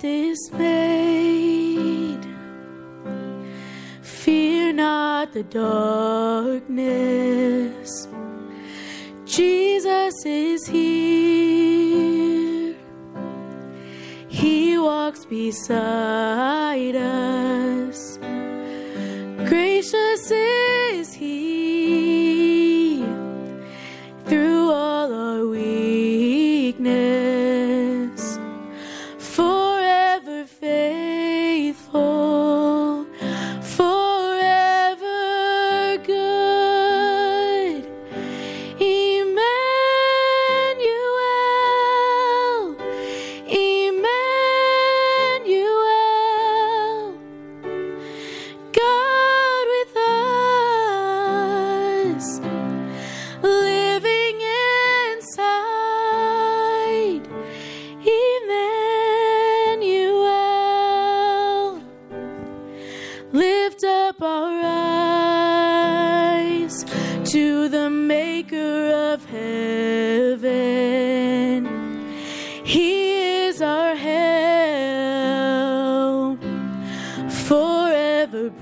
dismayed. Fear not the darkness. Jesus is here. He walks beside us. Gracious is He through all our weakness. Forever faithful, forever good. Emmanuel, Emmanuel, God with us, living inside. Emmanuel, lift up our eyes to the Maker of heaven. He is our help, forever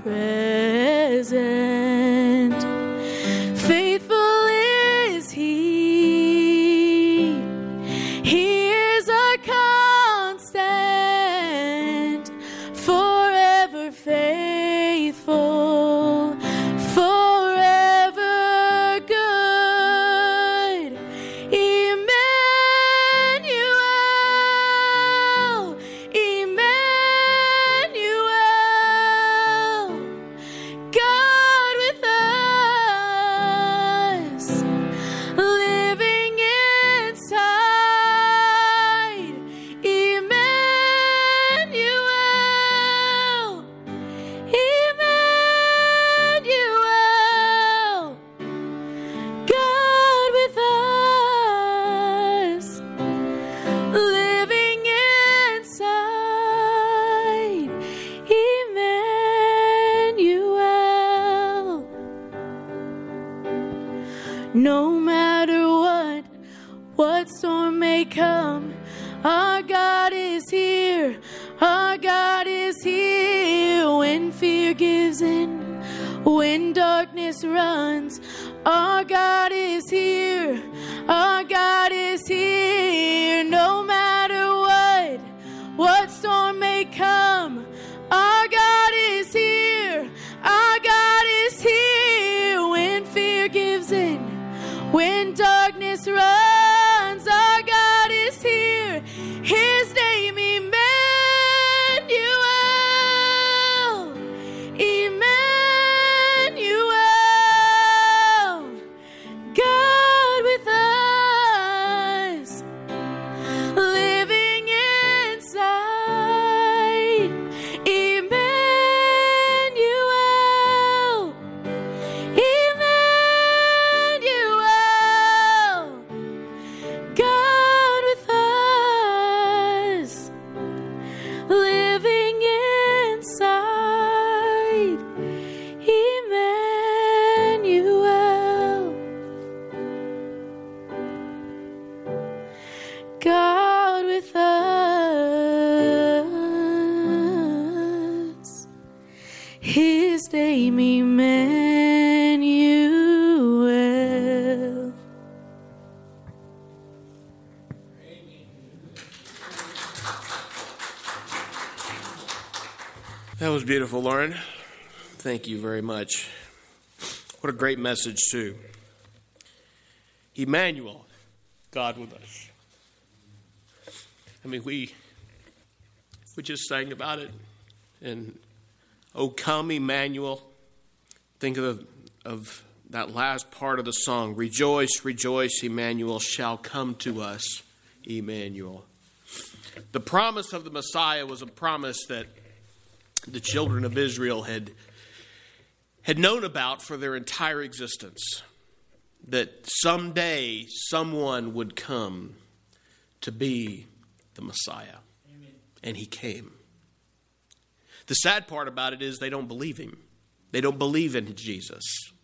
present. Faithful is He. He is our constant, forever faithful, forever good. Emmanuel, Emmanuel, God with us, living inside. Emmanuel, Emmanuel, God with us, living inside. Emmanuel. No matter what storm may come, our God is here. Our God is here. When fear gives in, when darkness runs, our God is here. Our God is here. No matter what storm may come, our God is here. Our God is here. When fear gives in, when darkness runs, our God is here. His name Emmanuel, Emmanuel, God with us, living inside. Emmanuel, Emmanuel, God with us, living inside. Emmanuel, God with us. His name Emmanuel. That was beautiful, Lauren. Thank you very much. What a great message, too. Emmanuel, God with us. I mean, we just sang about it. And, oh, come, Emmanuel. Think of that last part of the song. Rejoice, rejoice, Emmanuel shall come to us, Emmanuel. The promise of the Messiah was a promise that the children of Israel had known about for their entire existence. That someday someone would come to be the Messiah. Amen. And he came. The sad part about it is they don't believe him. They don't believe in Jesus.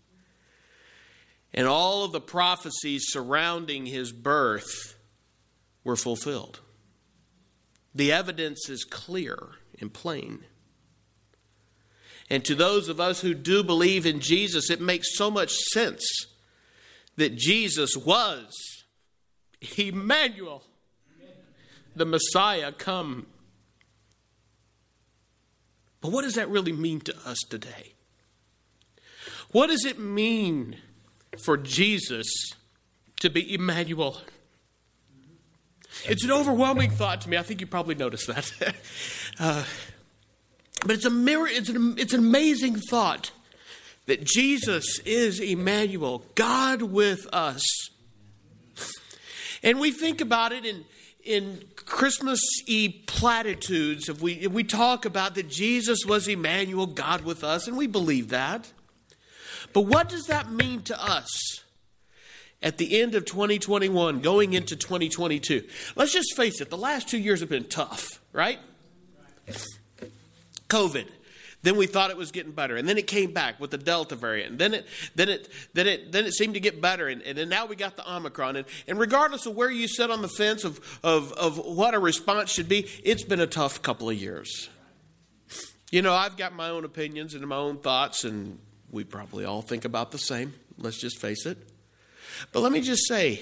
And all of the prophecies surrounding his birth were fulfilled. The evidence is clear and plain. And to those of us who do believe in Jesus, it makes so much sense that Jesus was Emmanuel, the Messiah come. But what does that really mean to us today? What does it mean for Jesus to be Emmanuel? It's an overwhelming thought to me. I think you probably noticed that. But it's an amazing thought that Jesus is Emmanuel, God with us. And we think about it in Christmas Eve platitudes. If we talk about that Jesus was Emmanuel, God with us, and we believe that. But what does that mean to us at the end of 2021, going into 2022? Let's just face it, the last 2 years have been tough, right? COVID. Then we thought it was getting better, and then it came back with the Delta variant. And then it seemed to get better, and then now we got the Omicron. And regardless of where you sit on the fence of what a response should be, it's been a tough couple of years. You know, I've got my own opinions and my own thoughts, and we probably all think about the same. Let's just face it. But let me just say,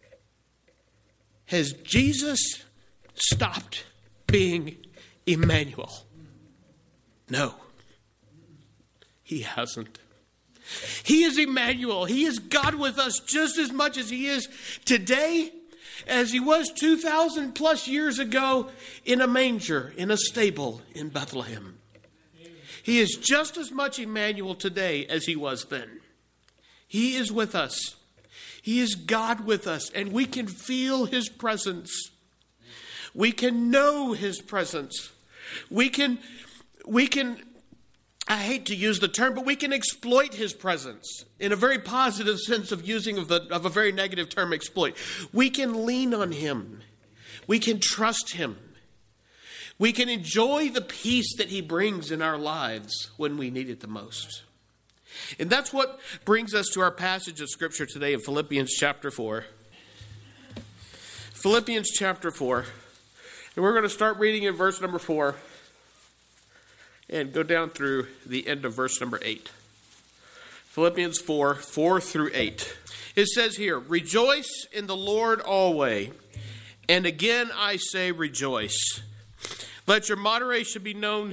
has Jesus stopped being Emmanuel? No, he hasn't. He is Emmanuel. He is God with us just as much as he is today as he was 2,000 plus years ago in a manger, in a stable in Bethlehem. He is just as much Emmanuel today as he was then. He is with us. He is God with us, and we can feel his presence. We can know his presence. We can, I hate to use the term, but we can exploit his presence in a very positive sense of using of a very negative term, exploit. We can lean on him. We can trust him. We can enjoy the peace that he brings in our lives when we need it the most. And that's what brings us to our passage of Scripture today in Philippians chapter 4. Philippians chapter 4. And we're going to start reading in verse number 4 and go down through the end of verse number 8. Philippians 4, 4 through 8. It says here, "Rejoice in the Lord always, and again I say rejoice. Let your moderation be known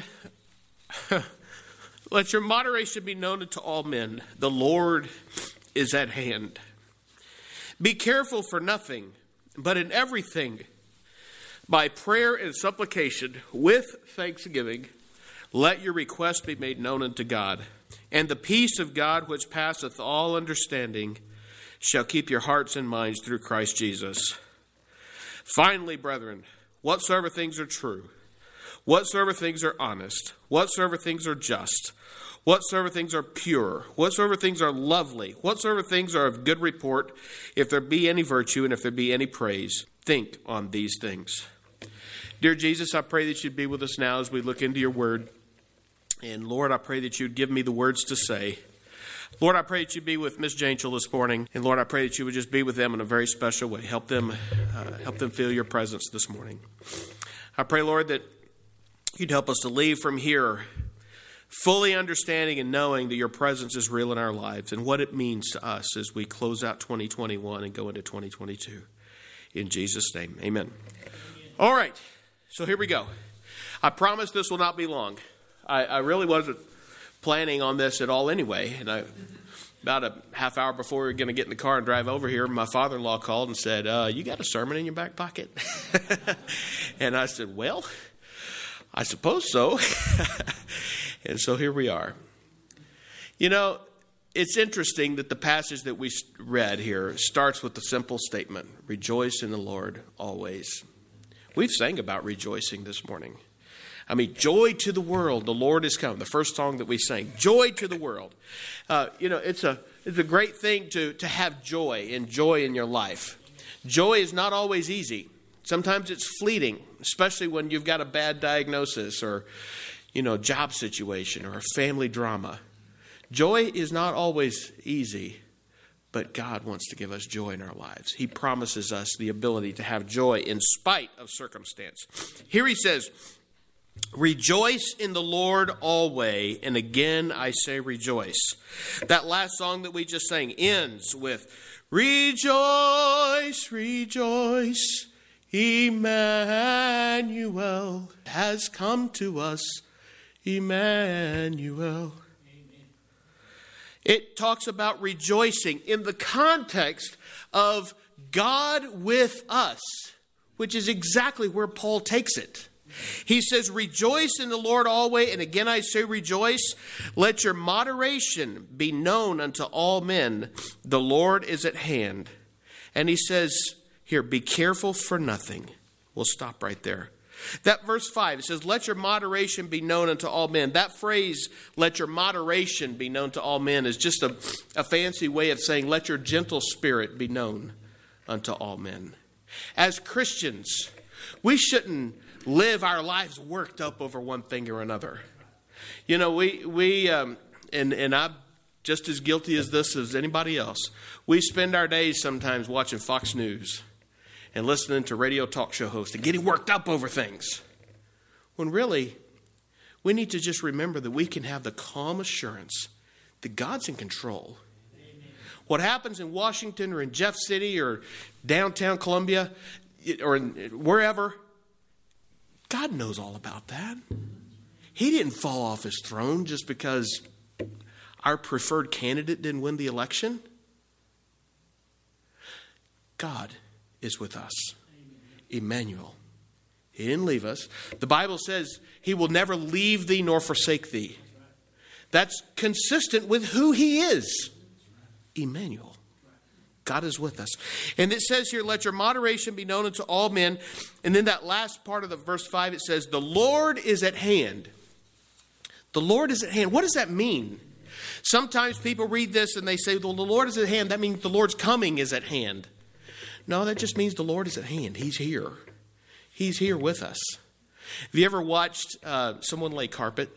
Let your moderation be known unto all men. The Lord is at hand. Be careful for nothing, but in everything, by prayer and supplication, with thanksgiving, let your requests be made known unto God. And the peace of God, which passeth all understanding, shall keep your hearts and minds through Christ Jesus. Finally, brethren, whatsoever things are true, whatsoever things are honest, whatsoever things are just, whatsoever things are pure, whatsoever things are lovely, whatsoever things are of good report, if there be any virtue and if there be any praise, think on these things." Dear Jesus, I pray that you'd be with us now as we look into your word. And Lord, I pray that you'd give me the words to say. Lord, I pray that you'd be with Miss Janchel this morning. And Lord, I pray that you would just be with them in a very special way. Help them feel your presence this morning. I pray, Lord, that you'd help us to leave from here fully understanding and knowing that your presence is real in our lives and what it means to us as we close out 2021 and go into 2022. In Jesus' name, amen. All right, so here we go. I promise this will not be long. I really wasn't planning on this at all anyway. And about a half hour before we were going to get in the car and drive over here, my father-in-law called and said, "You got a sermon in your back pocket?" And I said, "Well, I suppose so." And so here we are. You know, it's interesting that the passage that we read here starts with the simple statement, "Rejoice in the Lord always." We've sang about rejoicing this morning. I mean, joy to the world, the Lord is come. The first song that we sang, joy to the world. You know, it's a great thing to have joy and joy in your life. Joy is not always easy. Sometimes it's fleeting, especially when you've got a bad diagnosis or, you know, job situation or a family drama. Joy is not always easy, But God wants to give us joy in our lives. He promises us the ability to have joy in spite of circumstance. Here he says, rejoice in the Lord always, and again I say rejoice. That last song that we just sang ends with, rejoice, rejoice, Emmanuel has come to us, Emmanuel. It talks about rejoicing in the context of God with us, which is exactly where Paul takes it. He says, rejoice in the Lord always, and again I say rejoice. Let your moderation be known unto all men. The Lord is at hand. And he says here, be careful for nothing. We'll stop right there. That verse 5, it says, let your moderation be known unto all men. That phrase, let your moderation be known to all men, is just a fancy way of saying, let your gentle spirit be known unto all men. As Christians, we shouldn't live our lives worked up over one thing or another. You know, and I'm just as guilty as this as anybody else. We spend our days sometimes watching Fox News and listening to radio talk show hosts and getting worked up over things. When really, we need to just remember that we can have the calm assurance that God's in control. Amen. What happens in Washington or in Jeff City or downtown Columbia or wherever, God knows all about that. He didn't fall off his throne just because our preferred candidate didn't win the election. God is with us. Emmanuel. He didn't leave us. The Bible says he will never leave thee nor forsake thee. That's consistent with who he is. Emmanuel. God is with us. And it says here, let your moderation be known unto all men. And then that last part of the verse 5, it says, the Lord is at hand. The Lord is at hand. What does that mean? Sometimes people read this and they say, well, the Lord is at hand. That means the Lord's coming is at hand. No, that just means the Lord is at hand. He's here. He's here with us. Have you ever watched someone lay carpet?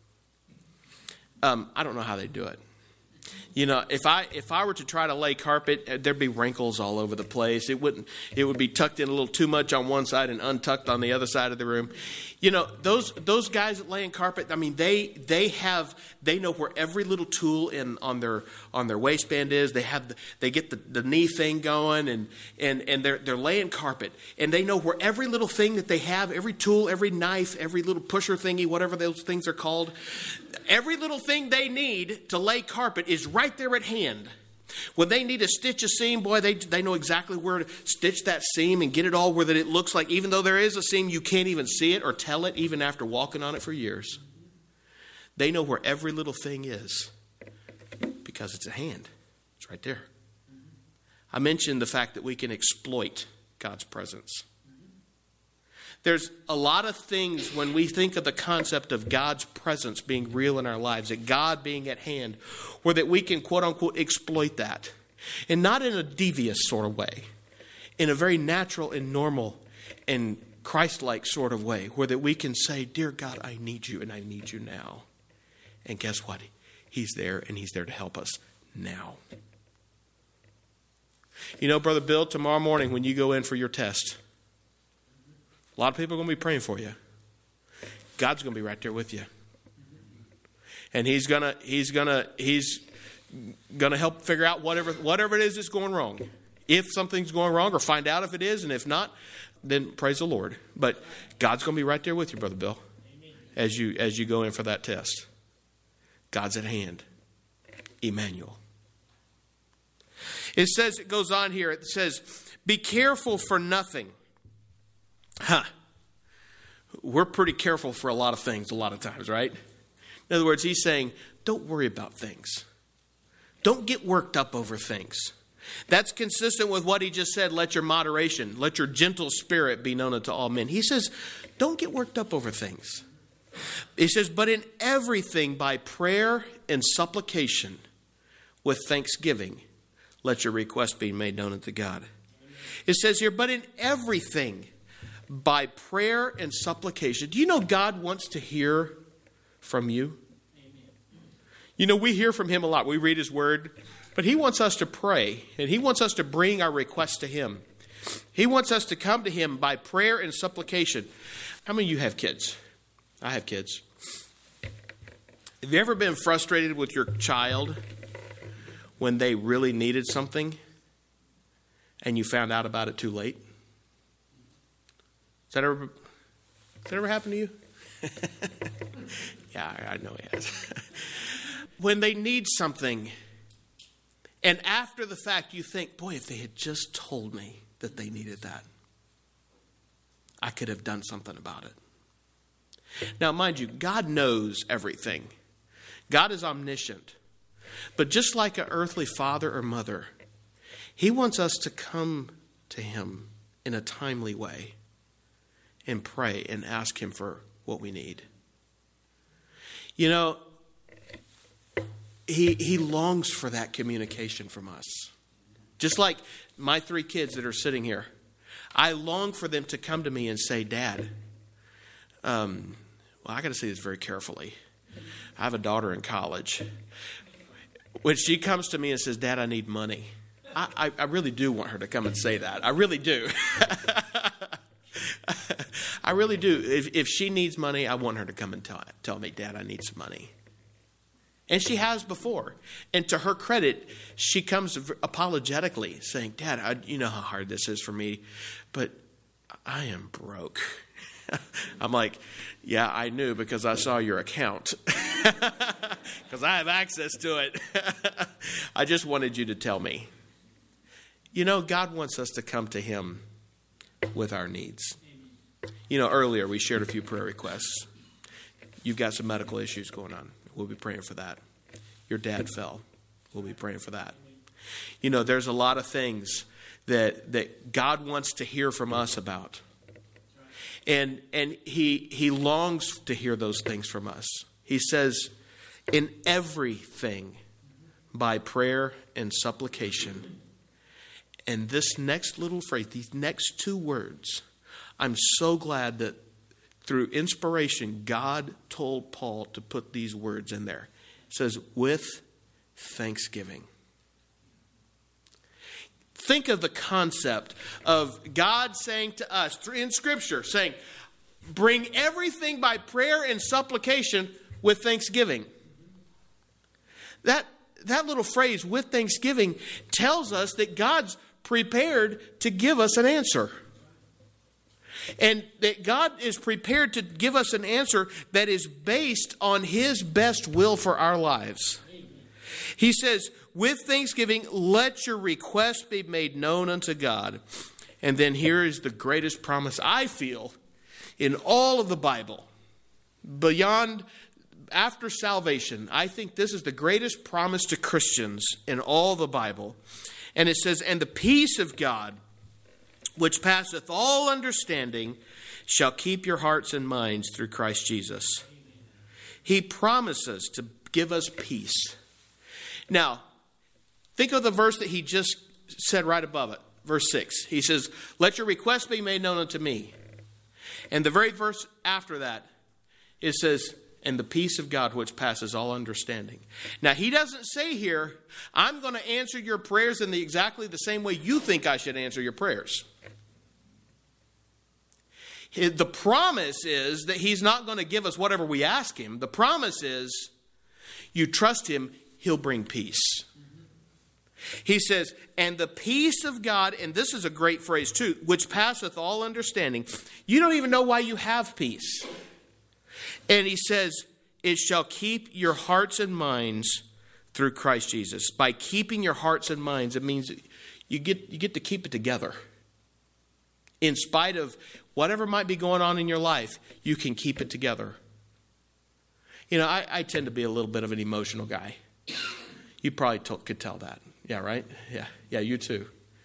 I don't know how they do it. You know, if I were to try to lay carpet, there'd be wrinkles all over the place. It would be tucked in a little too much on one side and untucked on the other side of the room. You know, those guys that lay in carpet, I mean, they know where every little tool on their waistband is. They get the knee thing going and they're laying carpet, and they know where every little thing that they have, every tool, every knife, every little pusher thingy, whatever those things are called, every little thing they need to lay carpet is right there at hand. When they need to stitch a seam, boy, they know exactly where to stitch that seam and get it all where that it looks like, even though there is a seam, you can't even see it or tell it, even after walking on it for years. They know where every little thing is because it's at hand. It's right there. I mentioned the fact that we can exploit God's presence. There's a lot of things when we think of the concept of God's presence being real in our lives, that God being at hand, where that we can, quote unquote, exploit that. And not in a devious sort of way, in a very natural and normal and Christ-like sort of way, where that we can say, dear God, I need you and I need you now. And guess what? He's there, and he's there to help us now. You know, Brother Bill, tomorrow morning when you go in for your test, a lot of people are going to be praying for you. God's going to be right there with you. And he's going to help figure out whatever it is that's going wrong. If something's going wrong, or find out if it is, and if not, then praise the Lord. But God's going to be right there with you, Brother Bill, as you go in for that test. God's at hand. Emmanuel. It says, it goes on here, it says, be careful for nothing. We're pretty careful for a lot of things a lot of times, right? In other words, he's saying, don't worry about things. Don't get worked up over things. That's consistent with what he just said, let your moderation, let your gentle spirit be known unto all men. He says, don't get worked up over things. He says, but in everything by prayer and supplication with thanksgiving, let your request be made known unto God. It says here, but in everything by prayer and supplication. Do you know God wants to hear from you? Amen. We hear from him a lot. We read his word, but he wants us to pray, and he wants us to bring our requests to him. He wants us to come to him by prayer and supplication. How many of you have kids? I have kids. Have you ever been frustrated with your child when they really needed something and you found out about it too late? Has that ever happened to you? Yeah, I know it has. When they need something, and after the fact you think, boy, if they had just told me that they needed that, I could have done something about it. Now, mind you, God knows everything. God is omniscient. But just like an earthly father or mother, he wants us to come to him in a timely way and pray and ask him for what we need. He longs for that communication from us. Just like my 3 kids that are sitting here. I long for them to come to me and say, Dad, I got to say this very carefully. I have a daughter in college. When she comes to me and says, Dad, I need money, I really do want her to come and say that. I really do. I really do. If she needs money, I want her to come and tell me, Dad, I need some money. And she has before. And to her credit, she comes apologetically saying, Dad, you know how hard this is for me, but I am broke. I'm like, yeah, I knew because I saw your account. Because I have access to it. I just wanted you to tell me. God wants us to come to him with our needs. Earlier we shared a few prayer requests. You've got some medical issues going on. We'll be praying for that. Your dad fell. We'll be praying for that. There's a lot of things that God wants to hear from us about. And he longs to hear those things from us. He says, in everything, by prayer and supplication. And this next little phrase, these next 2 words, I'm so glad that through inspiration, God told Paul to put these words in there. It says, with thanksgiving. Think of the concept of God saying to us in Scripture, saying, bring everything by prayer and supplication with thanksgiving. That little phrase, with thanksgiving, tells us that God's prepared to give us an answer. And that God is prepared to give us an answer that is based on his best will for our lives. He says, with thanksgiving, let your request be made known unto God. And then here is the greatest promise I feel in all of the Bible. Beyond, after salvation, I think this is the greatest promise to Christians in all the Bible. And it says, and the peace of God, which passeth all understanding, shall keep your hearts and minds through Christ Jesus. He promises to give us peace. Now, think of the verse that he just said right above it. Verse 6. He says, let your request be made known unto me. And the very verse after that, it says, and the peace of God which passes all understanding. Now, he doesn't say here, I'm going to answer your prayers in exactly the same way you think I should answer your prayers. The promise is that he's not going to give us whatever we ask him. The promise is you trust him, he'll bring peace. He says, and the peace of God, and this is a great phrase too, which passeth all understanding. You don't even know why you have peace. And he says, it shall keep your hearts and minds through Christ Jesus. By keeping your hearts and minds, it means you get to keep it together. In spite of whatever might be going on in your life, you can keep it together. I tend to be a little bit of an emotional guy. You probably could tell that. Yeah, right? Yeah, you too.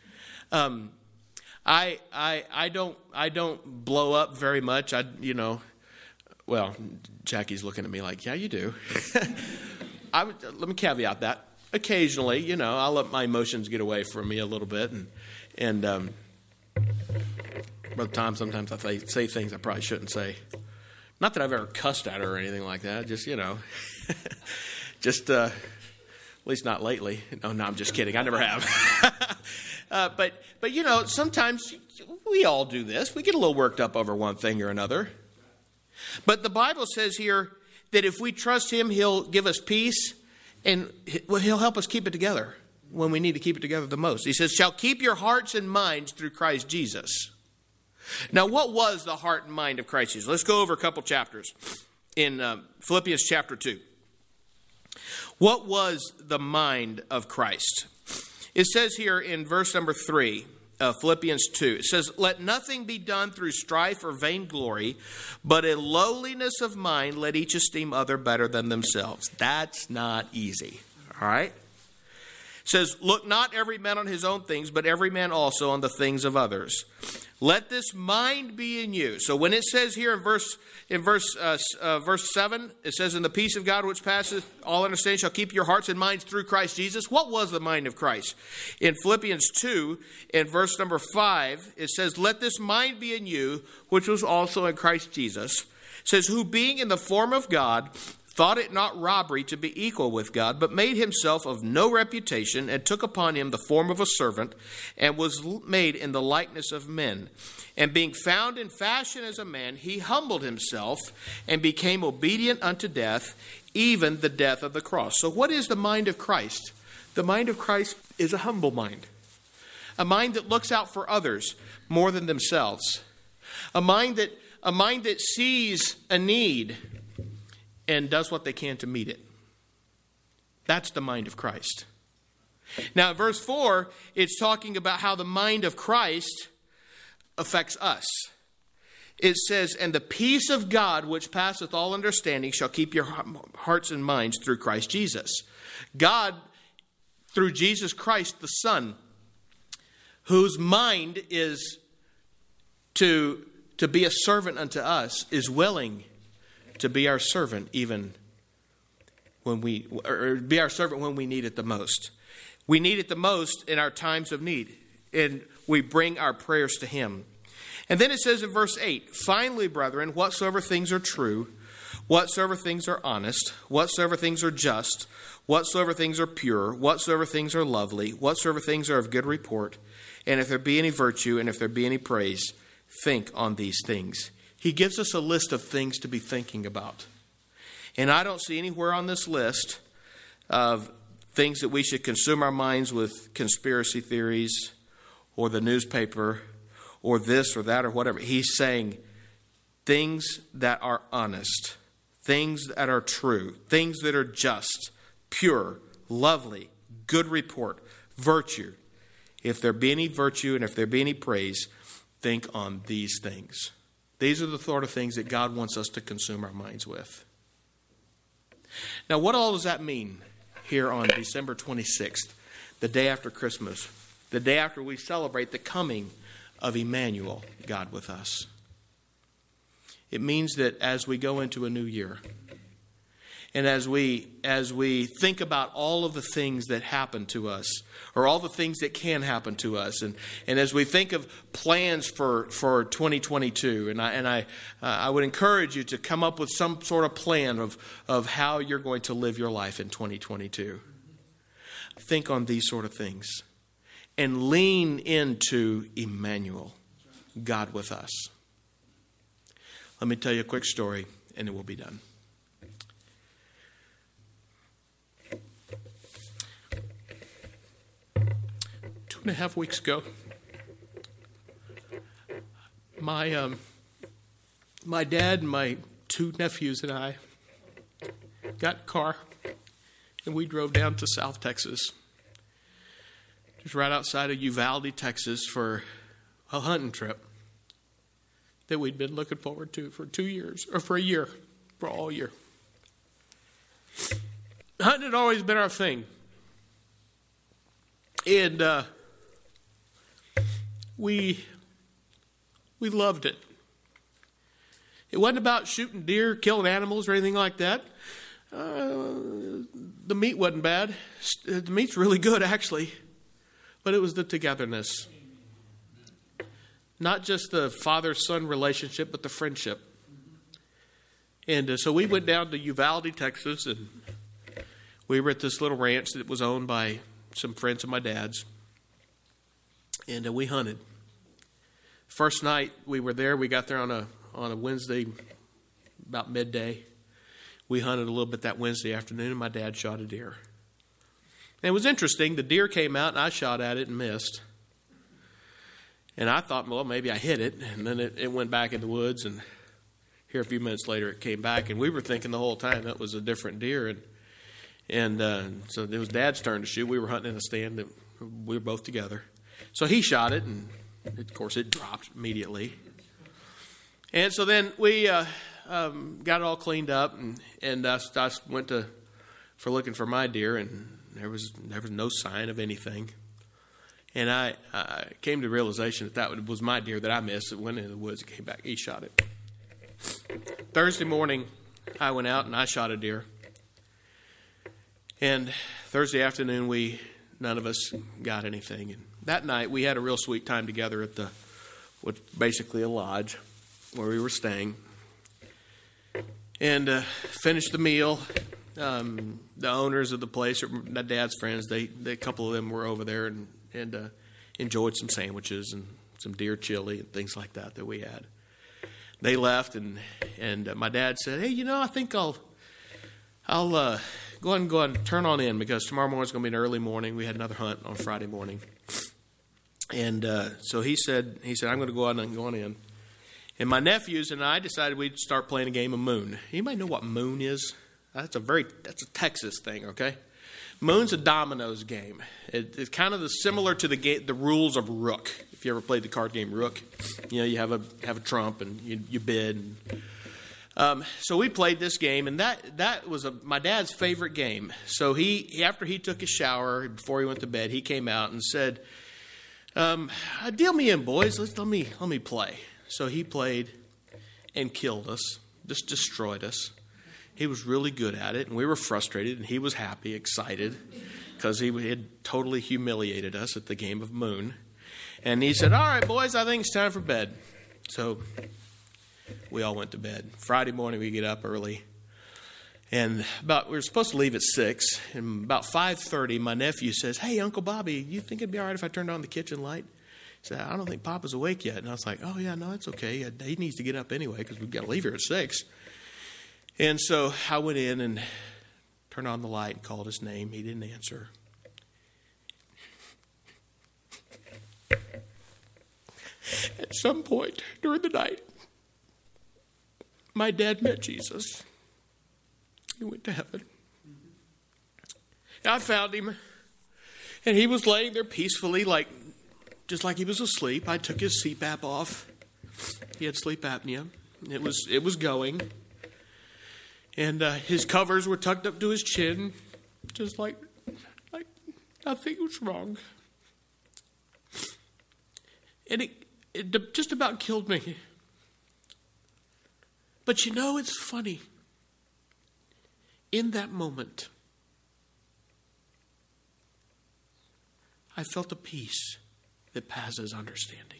I don't blow up very much. Well, Jackie's looking at me like, yeah, you do. Let me caveat that. Occasionally, I'll let my emotions get away from me a little bit, and by the time sometimes I say things I probably shouldn't say. Not that I've ever cussed at her or anything like that. Just Just, at least not lately. No, I'm just kidding. I never have. But you know, sometimes we all do this. We get a little worked up over one thing or another. But the Bible says here that if we trust him, he'll give us peace and he'll help us keep it together when we need to keep it together the most. He says, shall keep your hearts and minds through Christ Jesus. Now, what was the heart and mind of Christ Jesus? Let's go over a couple chapters in Philippians chapter 2. What was the mind of Christ? It says here in verse number 3, Philippians 2, it says, let nothing be done through strife or vainglory, but in lowliness of mind, let each esteem other better than themselves. That's not easy. All right? It says, look not every man on his own things, but every man also on the things of others. Let this mind be in you. So when it says here in verse 7, it says, in the peace of God which passeth all understanding shall keep your hearts and minds through Christ Jesus. What was the mind of Christ? In Philippians 2, in verse number 5, it says, let this mind be in you, which was also in Christ Jesus. It says, who being in the form of God, thought it not robbery to be equal with God, but made himself of no reputation, and took upon him the form of a servant, and was made in the likeness of men. And being found in fashion as a man, he humbled himself, and became obedient unto death, even the death of the cross. So what is the mind of Christ? The mind of Christ is a humble mind. A mind that looks out for others more than themselves. A mind that sees a need and does what they can to meet it. That's the mind of Christ. Now, in verse 4, it's talking about how the mind of Christ affects us. It says, and the peace of God, which passeth all understanding, shall keep your hearts and minds through Christ Jesus. God, through Jesus Christ, the Son, whose mind is to be a servant unto us, is willing to be our servant even when be our servant when we need it the most. We need it the most in our times of need, and we bring our prayers to him. And then it says in verse 8, finally, brethren, whatsoever things are true, whatsoever things are honest, whatsoever things are just, whatsoever things are pure, whatsoever things are lovely, whatsoever things are of good report, and if there be any virtue, and if there be any praise, think on these things. He gives us a list of things to be thinking about. And I don't see anywhere on this list of things that we should consume our minds with conspiracy theories or the newspaper or this or that or whatever. He's saying things that are honest, things that are true, things that are just, pure, lovely, good report, virtue. If there be any virtue and if there be any praise, think on these things. These are the sort of things that God wants us to consume our minds with. Now, what all does that mean here on December 26th, the day after Christmas, the day after we celebrate the coming of Emmanuel, God with us? It means that as we go into a new year, and as we think about all of the things that happen to us, or all the things that can happen to us, and as we think of plans for 2022, and I would encourage you to come up with some sort of plan of how you're going to live your life in 2022. Think on these sort of things, and lean into Emmanuel, God with us. Let me tell you a quick story, and it will be done. 2.5 weeks ago, my dad and my 2 nephews and I got in a car, and we drove down to South Texas, just right outside of Uvalde, Texas, for a hunting trip that we'd been looking forward to for 2 years, or for a year, for all year. Hunting had always been our thing. And we loved it. It wasn't about shooting deer, killing animals, or anything like that. The meat wasn't bad. The meat's really good, actually. But it was the togetherness. Not just the father-son relationship, but the friendship. And so we went down to Uvalde, Texas, and we were at this little ranch that was owned by some friends of my dad's, and we hunted. First night we were there, we got there on a Wednesday, about midday. We hunted a little bit that Wednesday afternoon, and my dad shot a deer. And it was interesting. The deer came out, and I shot at it and missed. And I thought, well, maybe I hit it. And then it went back in the woods, and here a few minutes later it came back. And we were thinking the whole time that was a different deer. And so it was Dad's turn to shoot. We were hunting in a stand. That we were both together. So he shot it, and of course it dropped immediately. And so then we got it all cleaned up, and I went for looking for my deer, and there was no sign of anything. And I came to the realization that was my deer that I missed. It went into the woods and came back. He shot it. Thursday morning, I went out and I shot a deer. And Thursday afternoon, none of us got anything. And that night, we had a real sweet time together at basically a lodge where we were staying. And finished the meal. The owners of the place, my dad's friends, a couple of them were over there and enjoyed some sandwiches and some deer chili and things like that we had. They left, and my dad said, "Hey, I think I'll go ahead and turn on in, because tomorrow morning's going to be an early morning." We had another hunt on Friday morning, and so he said, "I'm going to go out and go on in." And my nephews and I decided we'd start playing a game of Moon. Anybody know what Moon is? That's a Texas thing, okay? Moon's a dominoes game. It's kind of similar to the rules of Rook. If you ever played the card game Rook, you have a trump and you bid. So we played this game, and that was my dad's favorite game. So after he took a shower before he went to bed, he came out and said, "Deal me in, boys. Let me play." So he played and killed us, just destroyed us. He was really good at it, and we were frustrated, and he was happy, excited, because he had totally humiliated us at the game of Moon. And he said, "All right, boys, I think it's time for bed." So we all went to bed. Friday morning, we get up early, and we were supposed to leave at 6, and about 5:30, my nephew says, "Hey, Uncle Bobby, you think it'd be all right if I turned on the kitchen light?" He said, "I don't think Papa's awake yet." And I was like, "Oh, yeah, no, it's okay. He needs to get up anyway, because we've got to leave here at 6. And so I went in and turned on the light and called his name. He didn't answer. At some point during the night, my dad met Jesus. He went to heaven. I found him, and he was laying there peacefully, just like he was asleep. I took his CPAP off. He had sleep apnea. It was going. And his covers were tucked up to his chin, just like nothing was wrong. And it just about killed me. But it's funny. In that moment, I felt a peace that passes understanding.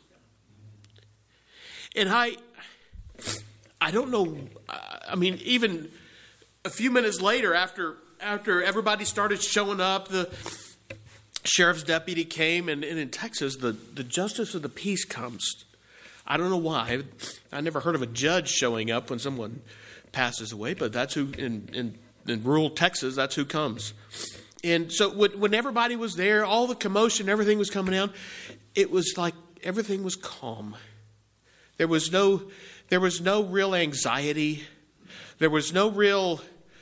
And I don't know, even a few minutes later, after everybody started showing up, the sheriff's deputy came, and in Texas, the justice of the peace comes. I don't know why. I never heard of a judge showing up when someone passes away, but that's who, in rural Texas, that's who comes. And so when everybody was there, all the commotion, everything was coming down, it was like everything was calm. There was no real anxiety. There was no real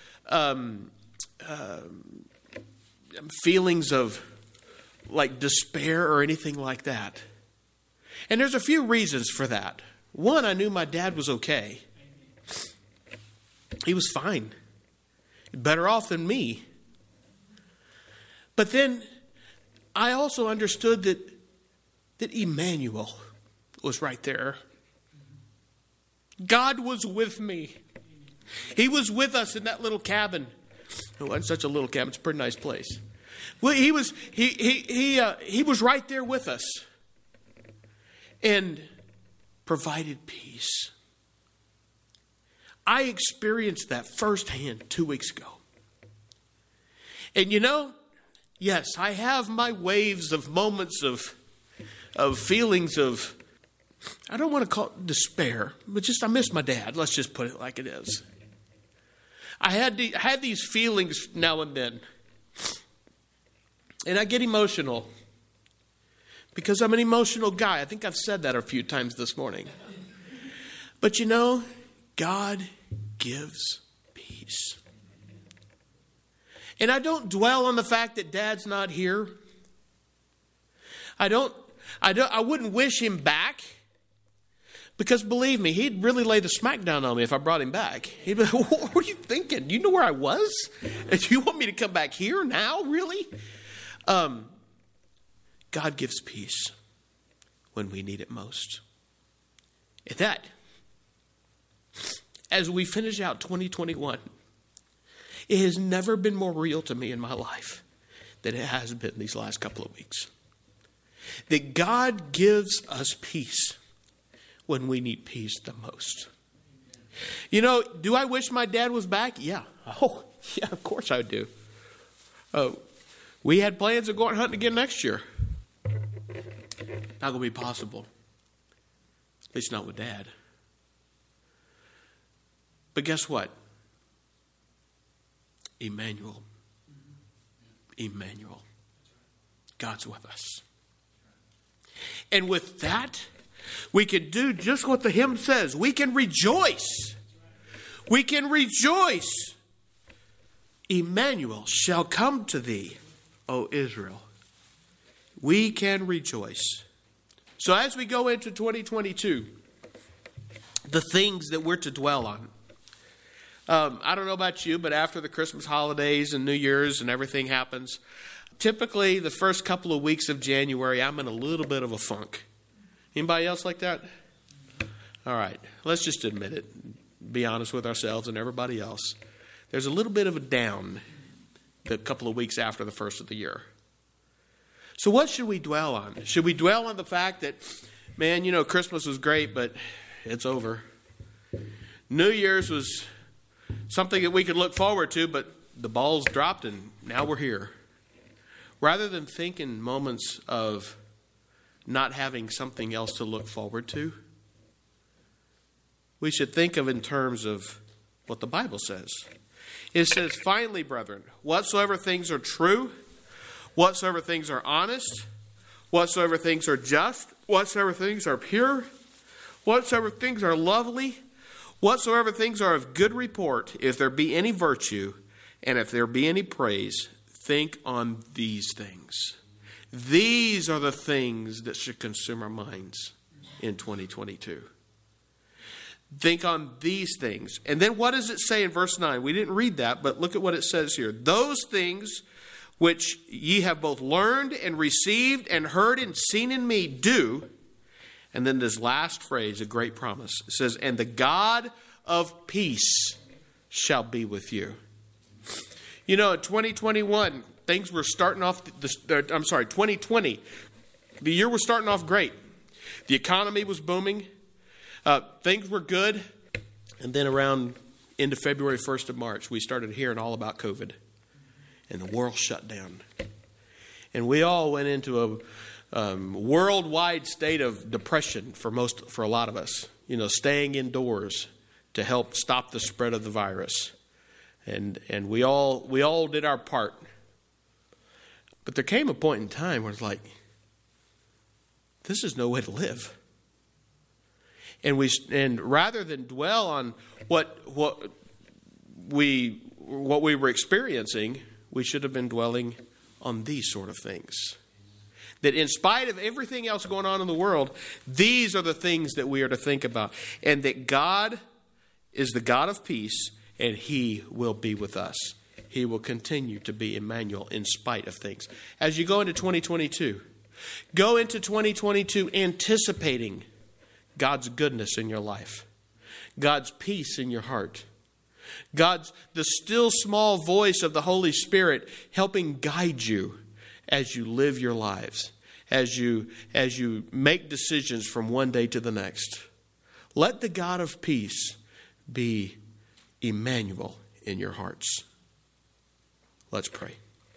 feelings of despair or anything like that. And there's a few reasons for that. One, I knew my dad was okay. He was fine. Better off than me. But then I also understood that Emmanuel was right there. God was with me. He was with us in that little cabin. It wasn't such a little cabin. It's a pretty nice place. Well, he was right there with us and provided peace. I experienced that firsthand 2 weeks ago. And yes, I have my waves of moments of feelings of, I don't want to call it despair, but just I miss my dad. Let's just put it like it is. I had these feelings now and then. And I get emotional because I'm an emotional guy. I think I've said that a few times this morning. But God gives peace. And I don't dwell on the fact that Dad's not here. I wouldn't wish him back. Because believe me, he'd really lay the smack down on me if I brought him back. He'd be like, what are you thinking? Do you know where I was? Do you want me to come back here now? Really? God gives peace when we need it most. And that, as we finish out 2021, it has never been more real to me in my life than it has been these last couple of weeks. That God gives us peace when we need peace the most. Do I wish my dad was back? Yeah. Oh, yeah, of course I do. We had plans of going hunting again next year. Not going to be possible. At least not with Dad. But guess what? Emmanuel. God's with us. And with that, we can do just what the hymn says. We can rejoice. We can rejoice. Emmanuel shall come to thee, O Israel. We can rejoice. So as we go into 2022, the things that we're to dwell on. I don't know about you, but after the Christmas holidays and New Year's and everything happens, typically the first couple of weeks of January, I'm in a little bit of a funk. Anybody else like that? All right, let's just admit it. Be honest with ourselves and everybody else. There's a little bit of a down the couple of weeks after the first of the year. So what should we dwell on? Should we dwell on the fact that, man, Christmas was great, but it's over. New Year's was something that we could look forward to, but the ball's dropped and now we're here. Rather than think in moments of not having something else to look forward to, we should think of in terms of what the Bible says. It says, finally, brethren, whatsoever things are true, whatsoever things are honest, whatsoever things are just, whatsoever things are pure, whatsoever things are lovely, whatsoever things are of good report, if there be any virtue, and if there be any praise, think on these things. These are the things that should consume our minds in 2022. Think on these things. And then what does it say in verse 9? We didn't read that, but look at what it says here. Those things which ye have both learned and received and heard and seen in me, do. And then this last phrase, a great promise. It says, and the God of peace shall be with you. In 2021, things were starting off, 2020, the year was starting off great. The economy was booming. Things were good. And then around into February, 1st of March, we started hearing all about COVID. And the world shut down. And we all went into a worldwide state of depression for a lot of us. Staying indoors to help stop the spread of the virus. And we all did our part. But there came a point in time where it's like, this is no way to live. And rather than dwell on what we were experiencing, we should have been dwelling on these sort of things. That in spite of everything else going on in the world, these are the things that we are to think about. And that God is the God of peace, and He will be with us. He will continue to be Emmanuel in spite of things. As you go into 2022, go into 2022 anticipating God's goodness in your life, God's peace in your heart, the still small voice of the Holy Spirit helping guide you as you live your lives, as you make decisions from one day to the next. Let the God of peace be Emmanuel in your hearts. Let's pray.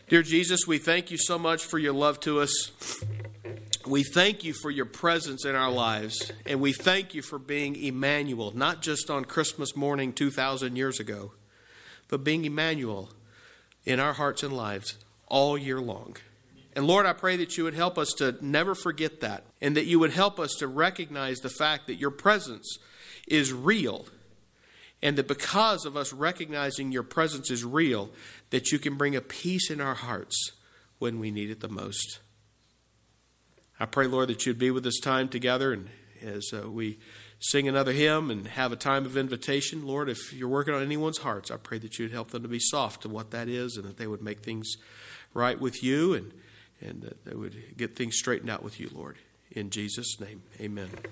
Dear Jesus, we thank you so much for your love to us. We thank you for your presence in our lives. And we thank you for being Emmanuel, not just on Christmas morning 2,000 years ago, but being Emmanuel in our hearts and lives all year long. And Lord, I pray that you would help us to never forget that, and that you would help us to recognize the fact that your presence is real, and that because of us recognizing your presence is real, that you can bring a peace in our hearts when we need it the most. I pray, Lord, that you'd be with us time together, and as we sing another hymn and have a time of invitation, Lord, if you're working on anyone's hearts, I pray that you'd help them to be soft to what that is, and that they would make things right with you, and that they would get things straightened out with you, Lord. In Jesus' name, amen.